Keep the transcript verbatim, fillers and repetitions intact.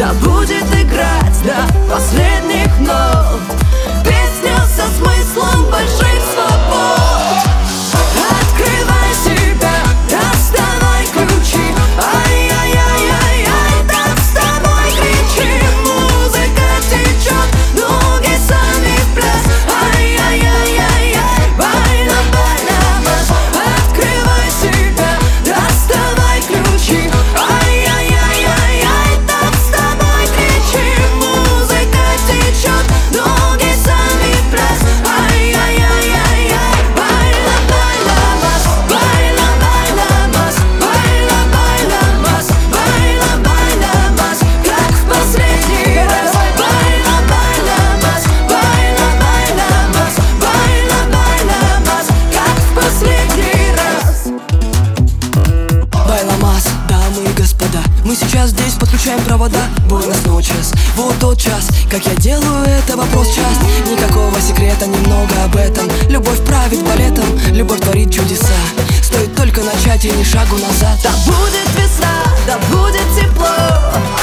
да будет играть до последних нот. Песня со смыслом больших свобод. Открывай себя, доставай ключи. Ай-яй-яй-яй-яй, так с тобой кричим. Музыка течет, ноги сами в пляс. Ай-яй-яй-яй-яй, байла, байла, бас. Открывай себя, доставай ключи. Ай-яй-яй-яй-яй, так с тобой кричим. Музыка течет, ноги сами в пляс. Ай-яй-яй-яй-яй, байла, байла, бас. Байла, байла, бас. Байла, байла, бас. Байла, байла, бас. Как в последний раз. Байла, байла, бас. Байла, байла, бас. Байла, байла, бас. Как в последний раз. Байламас, дамы и господа, мы сейчас здесь подключаем провода. Буэнос ночес, вот тот час. Как я делаю, это вопрос часть. Никакого секрета, немного об этом. Любовь правит балетом, любовь творит чудеса. Стоит только начать и ни шагу назад. Да будет весна, да будет тепло.